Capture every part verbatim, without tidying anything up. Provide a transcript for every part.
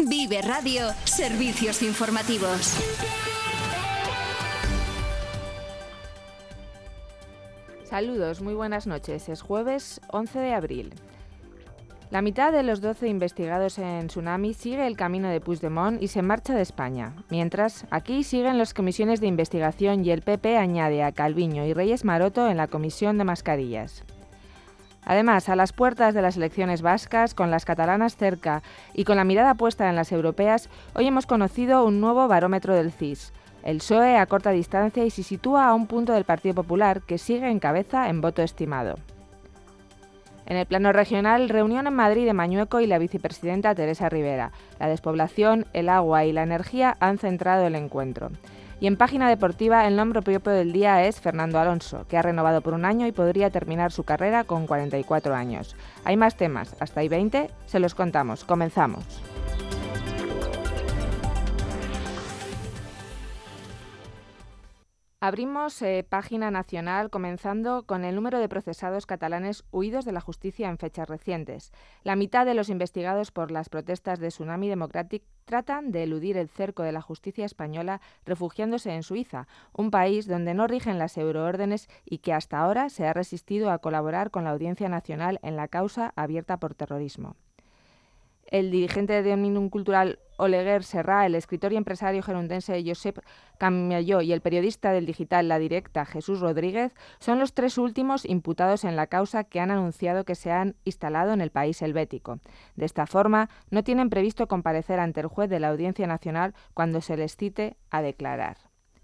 Vive Radio, servicios informativos. Saludos, muy buenas noches. Es jueves once de abril. La mitad de los doce investigados en Tsunami sigue el camino de Puigdemont y se marcha de España. Mientras, aquí siguen las comisiones de investigación y el P P añade a Calviño y Reyes Maroto en la comisión de mascarillas. Además, a las puertas de las elecciones vascas, con las catalanas cerca y con la mirada puesta en las europeas, hoy hemos conocido un nuevo barómetro del C I S. El P S O E acorta distancia y se sitúa a un punto del Partido Popular, que sigue en cabeza en voto estimado. En el plano regional, reunión en Madrid de Mañueco y la vicepresidenta Teresa Rivera. La despoblación, el agua y la energía han centrado el encuentro. Y en página deportiva, el nombre propio del día es Fernando Alonso, que ha renovado por un año y podría terminar su carrera con cuarenta y cuatro años. Hay más temas, hasta hay veinte, se los contamos. Comenzamos. Abrimos eh, página nacional comenzando con el número de procesados catalanes huidos de la justicia en fechas recientes. La mitad de los investigados por las protestas de Tsunami Democratic tratan de eludir el cerco de la justicia española refugiándose en Suiza, un país donde no rigen las euroórdenes y que hasta ahora se ha resistido a colaborar con la Audiencia Nacional en la causa abierta por terrorismo. El dirigente de Òmnium Cultural Oleguer Serra, el escritor y empresario gerundense Josep Camalló y el periodista del digital La Directa, Jesús Rodríguez, son los tres últimos imputados en la causa que han anunciado que se han instalado en el país helvético. De esta forma, no tienen previsto comparecer ante el juez de la Audiencia Nacional cuando se les cite a declarar.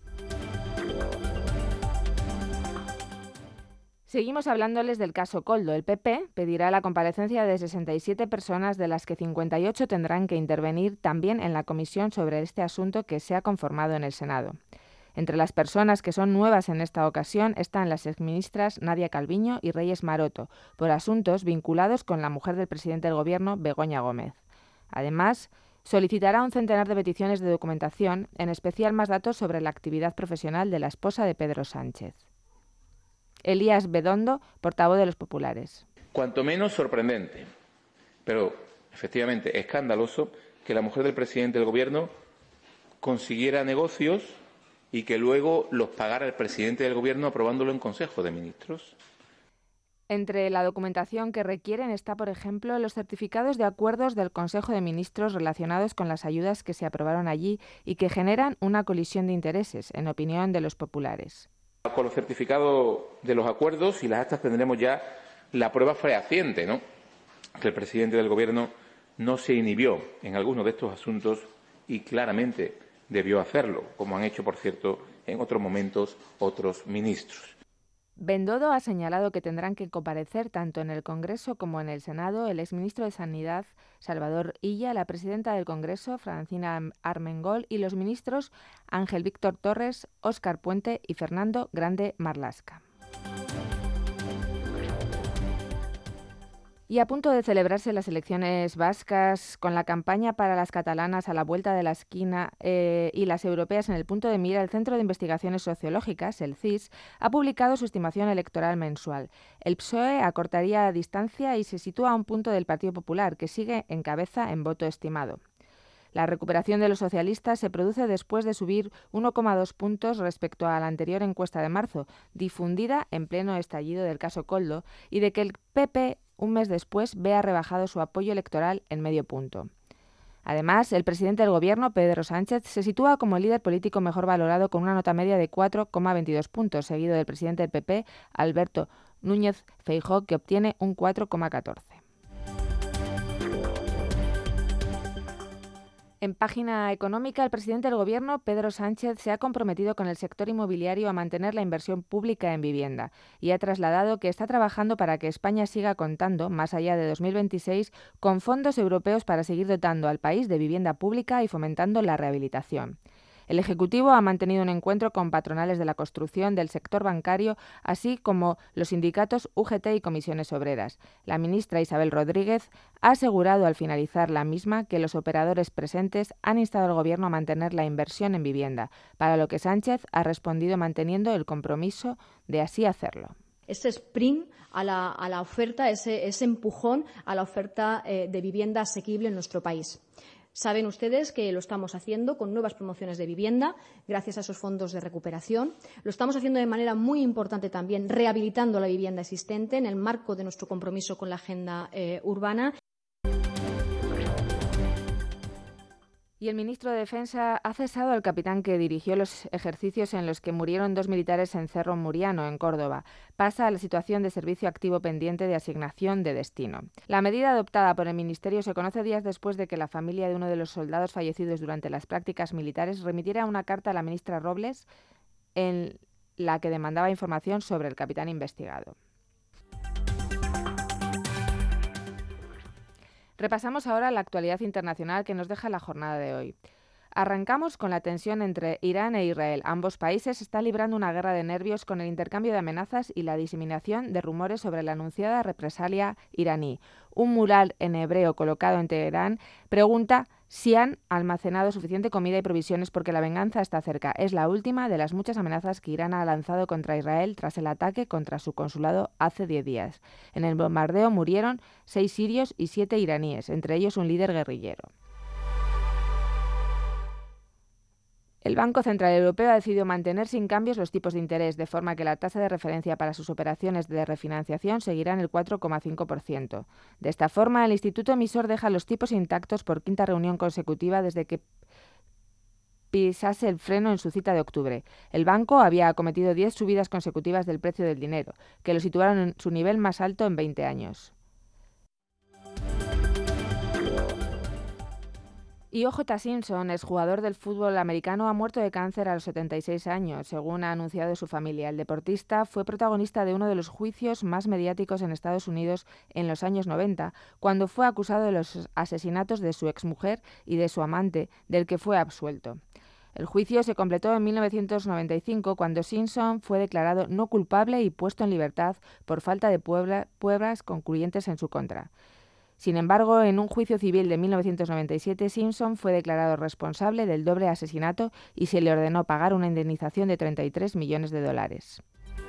Seguimos hablándoles del caso Koldo. El P P pedirá la comparecencia de sesenta y siete personas, de las que cincuenta y ocho tendrán que intervenir también en la comisión sobre este asunto que se ha conformado en el Senado. Entre las personas que son nuevas en esta ocasión están las exministras Nadia Calviño y Reyes Maroto, por asuntos vinculados con la mujer del presidente del Gobierno, Begoña Gómez. Además, solicitará un centenar de peticiones de documentación, en especial más datos sobre la actividad profesional de la esposa de Pedro Sánchez. Elías Bedondo, portavoz de los populares. Cuanto menos sorprendente, pero efectivamente escandaloso, que la mujer del presidente del Gobierno consiguiera negocios y que luego los pagara el presidente del Gobierno aprobándolo en Consejo de Ministros. Entre la documentación que requieren está, por ejemplo, los certificados de acuerdos del Consejo de Ministros relacionados con las ayudas que se aprobaron allí y que generan una colisión de intereses, en opinión de los populares. Con los certificados de los acuerdos y las actas tendremos ya la prueba fehaciente, ¿no?, que el presidente del Gobierno no se inhibió en algunos de estos asuntos y claramente debió hacerlo, como han hecho, por cierto, en otros momentos otros ministros. Bendodo ha señalado que tendrán que comparecer tanto en el Congreso como en el Senado el exministro de Sanidad, Salvador Illa, la presidenta del Congreso, Francina Armengol, y los ministros Ángel Víctor Torres, Óscar Puente y Fernando Grande Marlaska. Y a punto de celebrarse las elecciones vascas, con la campaña para las catalanas a la vuelta de la esquina eh, y las europeas en el punto de mira, el Centro de Investigaciones Sociológicas, el C I S, ha publicado su estimación electoral mensual. El P S O E acortaría distancia y se sitúa a un punto del Partido Popular, que sigue en cabeza en voto estimado. La recuperación de los socialistas se produce después de subir uno coma dos puntos respecto a la anterior encuesta de marzo, difundida en pleno estallido del caso Koldo, y de que el P P, un mes después, vea rebajado su apoyo electoral en medio punto. Además, el presidente del Gobierno, Pedro Sánchez, se sitúa como el líder político mejor valorado con una nota media de cuatro coma veintidós puntos, seguido del presidente del P P, Alberto Núñez Feijóo, que obtiene un cuatro coma catorce. En página económica, el presidente del Gobierno, Pedro Sánchez, se ha comprometido con el sector inmobiliario a mantener la inversión pública en vivienda y ha trasladado que está trabajando para que España siga contando, más allá de dos mil veintiséis, con fondos europeos para seguir dotando al país de vivienda pública y fomentando la rehabilitación. El Ejecutivo ha mantenido un encuentro con patronales de la construcción, del sector bancario, así como los sindicatos U G T y comisiones obreras. La ministra Isabel Rodríguez ha asegurado al finalizar la misma que los operadores presentes han instado al Gobierno a mantener la inversión en vivienda, para lo que Sánchez ha respondido manteniendo el compromiso de así hacerlo. Ese sprint a la, a la oferta, ese, ese empujón a la oferta eh, de vivienda asequible en nuestro país. Saben ustedes que lo estamos haciendo con nuevas promociones de vivienda, gracias a esos fondos de recuperación. Lo estamos haciendo de manera muy importante también, rehabilitando la vivienda existente en el marco de nuestro compromiso con la agenda eh, urbana. Y el ministro de Defensa ha cesado al capitán que dirigió los ejercicios en los que murieron dos militares en Cerro Muriano, en Córdoba. Pasa a la situación de servicio activo pendiente de asignación de destino. La medida adoptada por el Ministerio se conoce días después de que la familia de uno de los soldados fallecidos durante las prácticas militares remitiera una carta a la ministra Robles en la que demandaba información sobre el capitán investigado. Repasamos ahora la actualidad internacional que nos deja la jornada de hoy. Arrancamos con la tensión entre Irán e Israel. Ambos países están librando una guerra de nervios con el intercambio de amenazas y la diseminación de rumores sobre la anunciada represalia iraní. Un mural en hebreo colocado en Teherán pregunta si han almacenado suficiente comida y provisiones porque la venganza está cerca. Es la última de las muchas amenazas que Irán ha lanzado contra Israel tras el ataque contra su consulado hace diez días. En el bombardeo murieron seis sirios y siete iraníes, entre ellos un líder guerrillero. El Banco Central Europeo ha decidido mantener sin cambios los tipos de interés, de forma que la tasa de referencia para sus operaciones de refinanciación seguirá en el cuatro coma cinco por ciento. De esta forma, el instituto emisor deja los tipos intactos por quinta reunión consecutiva desde que pisase el freno en su cita de octubre. El banco había acometido diez subidas consecutivas del precio del dinero, que lo situaron en su nivel más alto en veinte años. Y O J Simpson, exjugador del fútbol americano, ha muerto de cáncer a los setenta y seis años, según ha anunciado su familia. El deportista fue protagonista de uno de los juicios más mediáticos en Estados Unidos en los años noventa, cuando fue acusado de los asesinatos de su exmujer y de su amante, del que fue absuelto. El juicio se completó en mil novecientos noventa y cinco, cuando Simpson fue declarado no culpable y puesto en libertad por falta de pruebas concluyentes en su contra. Sin embargo, en un juicio civil de mil novecientos noventa y siete, Simpson fue declarado responsable del doble asesinato y se le ordenó pagar una indemnización de treinta y tres millones de dólares.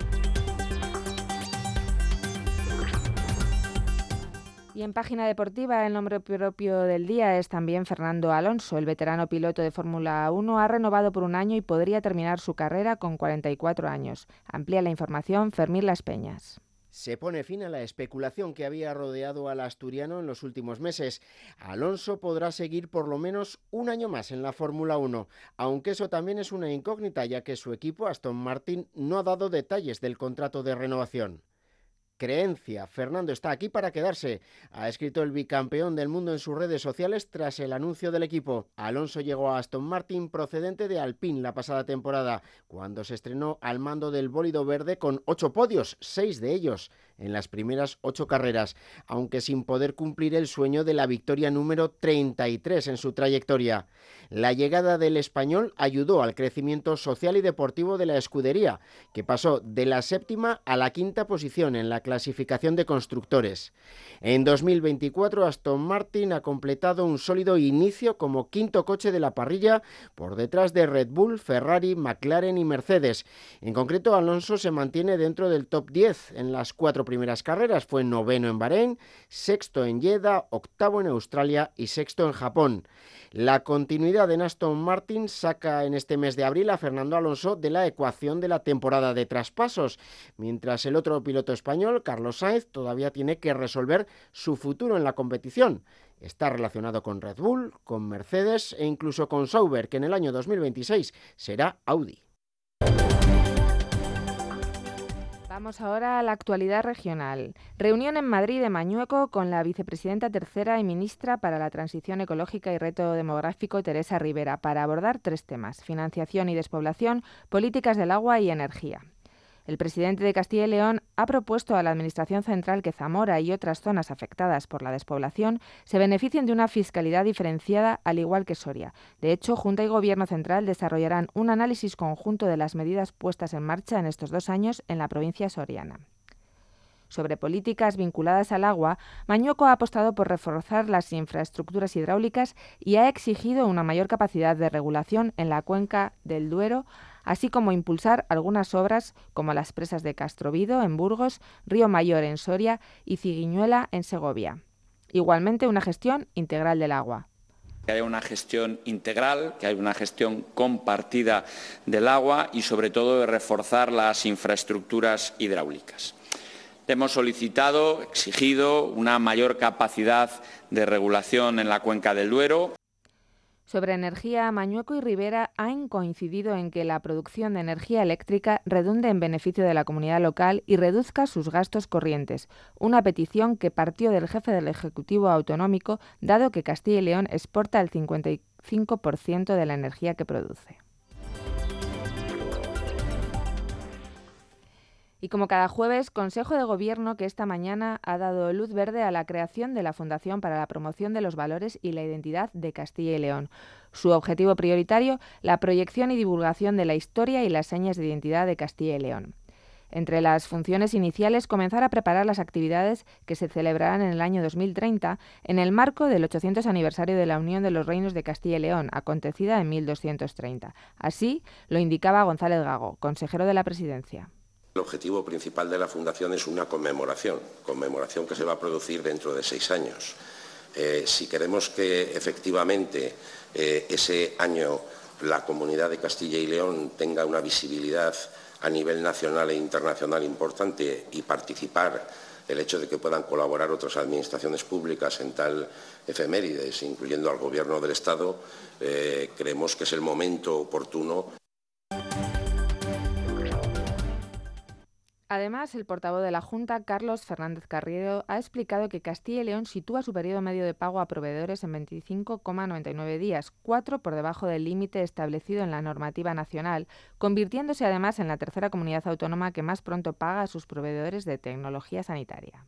Y en página deportiva, el nombre propio del día es también Fernando Alonso. El veterano piloto de Fórmula uno ha renovado por un año y podría terminar su carrera con cuarenta y cuatro años. Amplía la información Fermín Las Peñas. Se pone fin a la especulación que había rodeado al asturiano en los últimos meses. Alonso podrá seguir por lo menos un año más en la Fórmula uno, aunque eso también es una incógnita, ya que su equipo Aston Martin no ha dado detalles del contrato de renovación. Creencia, Fernando está aquí para quedarse, ha escrito el bicampeón del mundo en sus redes sociales tras el anuncio del equipo. Alonso llegó a Aston Martin procedente de Alpine la pasada temporada, cuando se estrenó al mando del bólido verde con ocho podios, seis de ellos en las primeras ocho carreras, aunque sin poder cumplir el sueño de la victoria número treinta y tres en su trayectoria. La llegada del español ayudó al crecimiento social y deportivo de la escudería, que pasó de la séptima a la quinta posición en la clasificación de constructores. En dos mil veinticuatro, Aston Martin ha completado un sólido inicio como quinto coche de la parrilla por detrás de Red Bull, Ferrari, McLaren y Mercedes. En concreto, Alonso se mantiene dentro del top diez en las cuatro primeras carreras. Fue noveno en Bahrein, sexto en Jeddah, octavo en Australia y sexto en Japón. La continuidad en Aston Martin saca en este mes de abril a Fernando Alonso de la ecuación de la temporada de traspasos, mientras el otro piloto español, Carlos Sainz, todavía tiene que resolver su futuro en la competición. Está relacionado con Red Bull, con Mercedes e incluso con Sauber, que en el año dos mil veintiséis será Audi. Vamos ahora a la actualidad regional. Reunión en Madrid de Mañueco con la vicepresidenta tercera y ministra para la Transición Ecológica y Reto Demográfico, Teresa Rivera, para abordar tres temas: financiación y despoblación, políticas del agua y energía. El presidente de Castilla y León ha propuesto a la Administración Central que Zamora y otras zonas afectadas por la despoblación se beneficien de una fiscalidad diferenciada, al igual que Soria. De hecho, Junta y Gobierno Central desarrollarán un análisis conjunto de las medidas puestas en marcha en estos dos años en la provincia soriana. Sobre políticas vinculadas al agua, Mañueco ha apostado por reforzar las infraestructuras hidráulicas y ha exigido una mayor capacidad de regulación en la cuenca del Duero, así como impulsar algunas obras como las presas de Castrovido en Burgos, Río Mayor en Soria y Ciguiñuela en Segovia. Igualmente, una gestión integral del agua. Que haya una gestión integral, que haya una gestión compartida del agua y, sobre todo, de reforzar las infraestructuras hidráulicas. Hemos solicitado, exigido una mayor capacidad de regulación en la cuenca del Duero. Sobre energía, Mañueco y Rivera han coincidido en que la producción de energía eléctrica redunde en beneficio de la comunidad local y reduzca sus gastos corrientes, una petición que partió del jefe del Ejecutivo Autonómico, dado que Castilla y León exporta el cincuenta y cinco por ciento de la energía que produce. Y como cada jueves, Consejo de Gobierno que esta mañana ha dado luz verde a la creación de la Fundación para la Promoción de los Valores y la Identidad de Castilla y León. Su objetivo prioritario, la proyección y divulgación de la historia y las señas de identidad de Castilla y León. Entre las funciones iniciales, comenzar a preparar las actividades que se celebrarán en el año dos mil treinta en el marco del ochocientos aniversario de la Unión de los Reinos de Castilla y León, acontecida en mil doscientos treinta. Así lo indicaba González Gago, consejero de la Presidencia. El objetivo principal de la Fundación es una conmemoración, conmemoración que se va a producir dentro de seis años. Eh, si queremos que efectivamente eh, ese año la Comunidad de Castilla y León tenga una visibilidad a nivel nacional e internacional importante y participar, el hecho de que puedan colaborar otras administraciones públicas en tal efemérides, incluyendo al Gobierno del Estado, eh, creemos que es el momento oportuno. Además, el portavoz de la Junta, Carlos Fernández Carriero, ha explicado que Castilla y León sitúa su periodo medio de pago a proveedores en veinticinco coma noventa y nueve días, cuatro por debajo del límite establecido en la normativa nacional, convirtiéndose además en la tercera comunidad autónoma que más pronto paga a sus proveedores de tecnología sanitaria.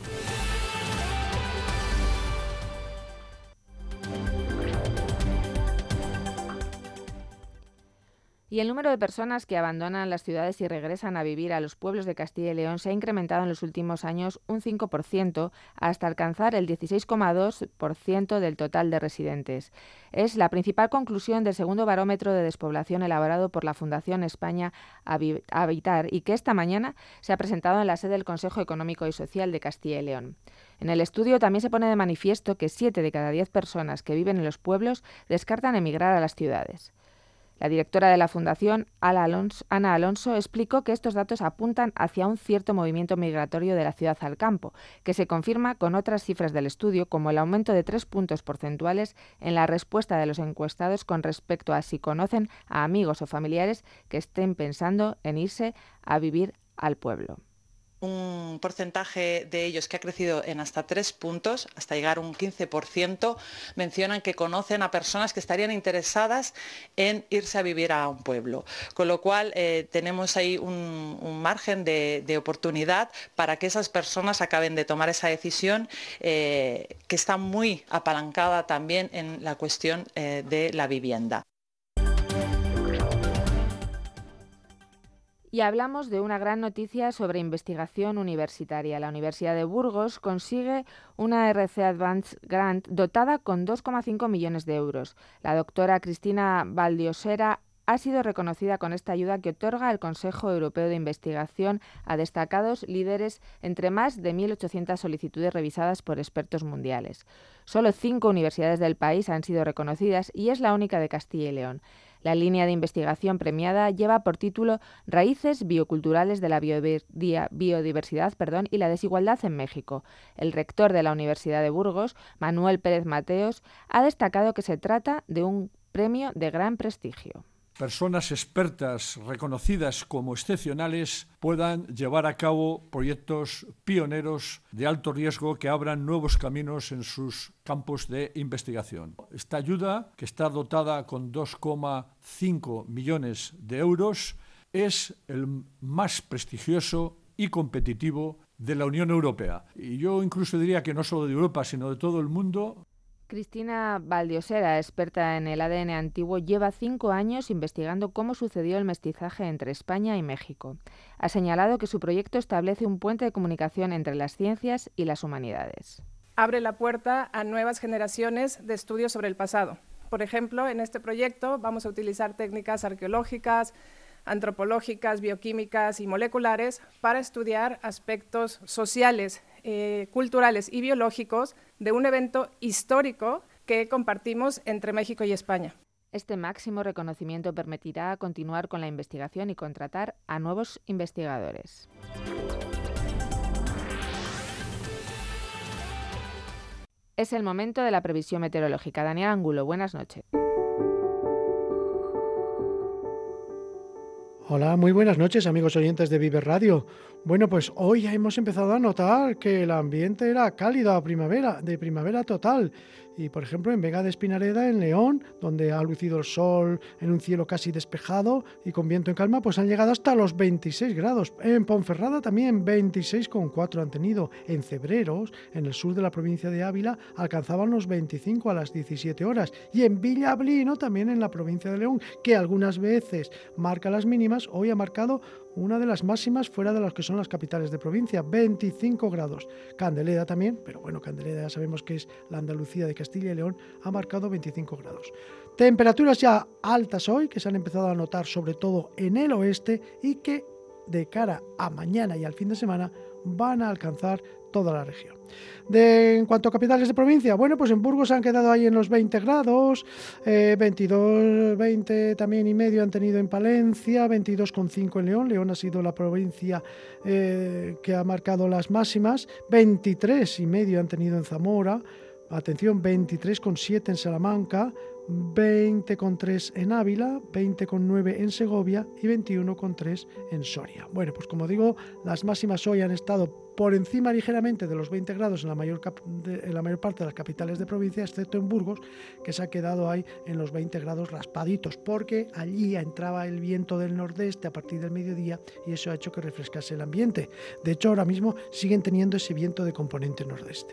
Y el número de personas que abandonan las ciudades y regresan a vivir a los pueblos de Castilla y León se ha incrementado en los últimos años un cinco por ciento hasta alcanzar el dieciséis coma dos por ciento del total de residentes. Es la principal conclusión del segundo barómetro de despoblación elaborado por la Fundación España Habitar y que esta mañana se ha presentado en la sede del Consejo Económico y Social de Castilla y León. En el estudio también se pone de manifiesto que siete de cada diez personas que viven en los pueblos descartan emigrar a las ciudades. La directora de la Fundación, Ana Alonso, Ana Alonso, explicó que estos datos apuntan hacia un cierto movimiento migratorio de la ciudad al campo, que se confirma con otras cifras del estudio, como el aumento de tres puntos porcentuales en la respuesta de los encuestados con respecto a si conocen a amigos o familiares que estén pensando en irse a vivir al pueblo. Un porcentaje de ellos que ha crecido en hasta tres puntos, hasta llegar a un quince por ciento, mencionan que conocen a personas que estarían interesadas en irse a vivir a un pueblo. Con lo cual eh, tenemos ahí un, un margen de, de oportunidad para que esas personas acaben de tomar esa decisión eh, que está muy apalancada también en la cuestión eh, de la vivienda. Y hablamos de una gran noticia sobre investigación universitaria. La Universidad de Burgos consigue una R C Advance Grant dotada con dos coma cinco millones de euros. La doctora Cristina Valdiosera ha sido reconocida con esta ayuda que otorga el Consejo Europeo de Investigación a destacados líderes entre más de mil ochocientas solicitudes revisadas por expertos mundiales. Solo cinco universidades del país han sido reconocidas y es la única de Castilla y León. La línea de investigación premiada lleva por título Raíces bioculturales de la biodiversidad perdón, y la desigualdad en México. El rector de la Universidad de Burgos, Manuel Pérez Mateos, ha destacado que se trata de un premio de gran prestigio. Personas expertas reconocidas como excepcionales puedan llevar a cabo proyectos pioneros de alto riesgo que abran nuevos caminos en sus campos de investigación. Esta ayuda, que está dotada con dos coma cinco millones de euros, es el más prestigioso y competitivo de la Unión Europea. Y yo incluso diría que no solo de Europa, sino de todo el mundo. Cristina Valdiosera, experta en el A D N antiguo, lleva cinco años investigando cómo sucedió el mestizaje entre España y México. Ha señalado que su proyecto establece un puente de comunicación entre las ciencias y las humanidades. Abre la puerta a nuevas generaciones de estudios sobre el pasado. Por ejemplo, en este proyecto vamos a utilizar técnicas arqueológicas, antropológicas, bioquímicas y moleculares para estudiar aspectos sociales, eh, culturales y biológicos de un evento histórico que compartimos entre México y España. Este máximo reconocimiento permitirá continuar con la investigación y contratar a nuevos investigadores. Es el momento de la previsión meteorológica. Daniel Angulo, buenas noches. Hola, muy buenas noches, amigos oyentes de Vive Radio. Bueno, pues hoy ya hemos empezado a notar que el ambiente era cálido a primavera, de primavera total. Y, por ejemplo, en Vega de Espinareda, en León, donde ha lucido el sol en un cielo casi despejado y con viento en calma, pues han llegado hasta los veintiséis grados. En Ponferrada también veintiséis coma cuatro han tenido. En Cebreros, en el sur de la provincia de Ávila, alcanzaban los veinticinco a las diecisiete horas. Y en Villablino, también en la provincia de León, que algunas veces marca las mínimas, hoy ha marcado una de las máximas fuera de las que son las capitales de provincia, veinticinco grados. Candeleda también, pero bueno, Candeleda ya sabemos que es la Andalucía de Castilla y León, ha marcado veinticinco grados. Temperaturas ya altas hoy, que se han empezado a notar sobre todo en el oeste y que de cara a mañana y al fin de semana van a alcanzar toda la región. De, en cuanto a capitales de provincia, bueno, pues en Burgos han quedado ahí en los veinte grados, eh, veintidós, veinte también y medio han tenido en Palencia, veintidós coma cinco en León. León ha sido la provincia eh, que ha marcado las máximas, veintitrés y medio han tenido en Zamora, atención, veintitrés coma siete en Salamanca, veinte coma tres en Ávila, veinte coma nueve en Segovia y veintiuno coma tres en Soria. Bueno, pues como digo, las máximas hoy han estado por encima ligeramente de los veinte grados en la mayor, cap- de, en la mayor parte de las capitales de provincia, excepto en Burgos, que se ha quedado ahí en los veinte grados raspaditos, porque allí entraba el viento del nordeste a partir del mediodía y eso ha hecho que refrescase el ambiente. De hecho, ahora mismo siguen teniendo ese viento de componente nordeste.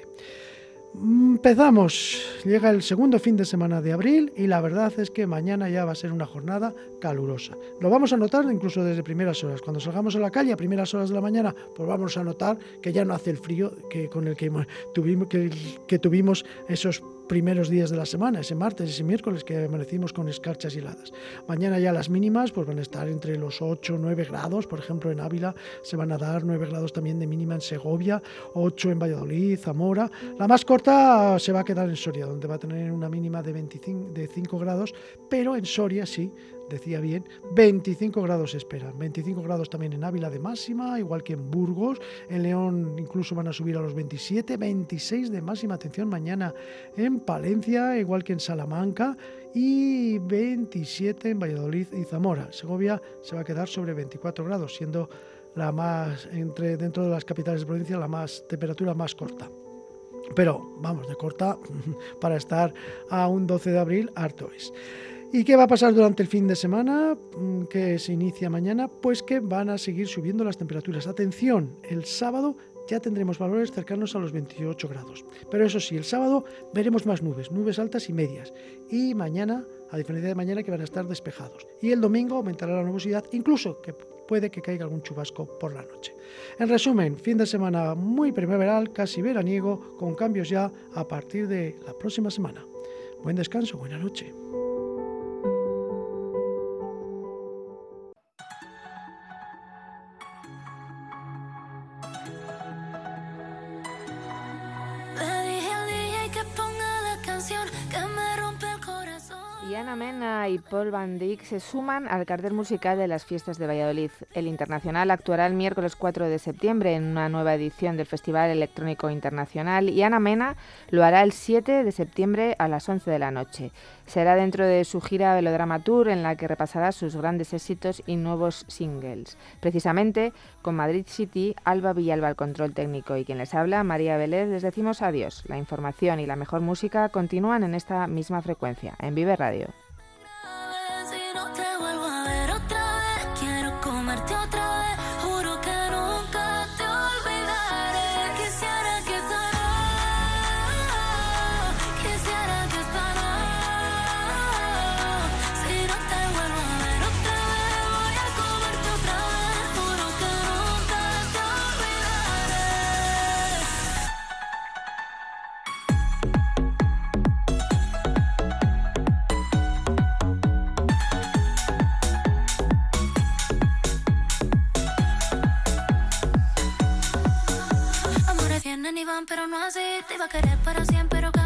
Empezamos, llega el segundo fin de semana de abril y la verdad es que mañana ya va a ser una jornada calurosa. Lo vamos a notar incluso desde primeras horas. Cuando salgamos a la calle a primeras horas de la mañana, pues vamos a notar que ya no hace el frío que con el que tuvimos, que, que tuvimos esos primeros días de la semana, ese martes, ese miércoles que amanecimos con escarchas y heladas. Mañana ya las mínimas pues van a estar entre los ocho o nueve grados, por ejemplo en Ávila se van a dar nueve grados también de mínima en Segovia, ocho en Valladolid, Zamora. La más corta se va a quedar en Soria, donde va a tener una mínima de, veinticinco, de cinco grados, pero en Soria sí, decía bien, veinticinco grados se esperan, veinticinco grados también en Ávila de máxima, igual que en Burgos, en León incluso van a subir a los veintisiete, veintiséis de máxima, atención, mañana en Palencia, igual que en Salamanca, y veintisiete en Valladolid y Zamora. Segovia se va a quedar sobre veinticuatro grados, siendo la más, entre dentro de las capitales de provincia, la más temperatura más corta. Pero, vamos, de corta, para estar a un doce de abril, harto es. ¿Y qué va a pasar durante el fin de semana que se inicia mañana? Pues que van a seguir subiendo las temperaturas. Atención, el sábado ya tendremos valores cercanos a los veintiocho grados. Pero eso sí, el sábado veremos más nubes, nubes altas y medias. Y mañana, a diferencia de mañana, que van a estar despejados. Y el domingo aumentará la nubosidad, incluso que puede que caiga algún chubasco por la noche. En resumen, fin de semana muy primaveral, casi veraniego, con cambios ya a partir de la próxima semana. Buen descanso, buena noche. Ana Mena y Paul Van Dyk se suman al cartel musical de las fiestas de Valladolid. El Internacional actuará el miércoles cuatro de septiembre en una nueva edición del Festival Electrónico Internacional y Ana Mena lo hará el siete de septiembre a las once de la noche. Será dentro de su gira Velodrama Tour en la que repasará sus grandes éxitos y nuevos singles. Precisamente con Madrid City, Alba Villalba al control técnico y quien les habla, María Vélez, les decimos adiós. La información y la mejor música continúan en esta misma frecuencia, en Vive Radio. Pero no así, te iba a querer para siempre, pero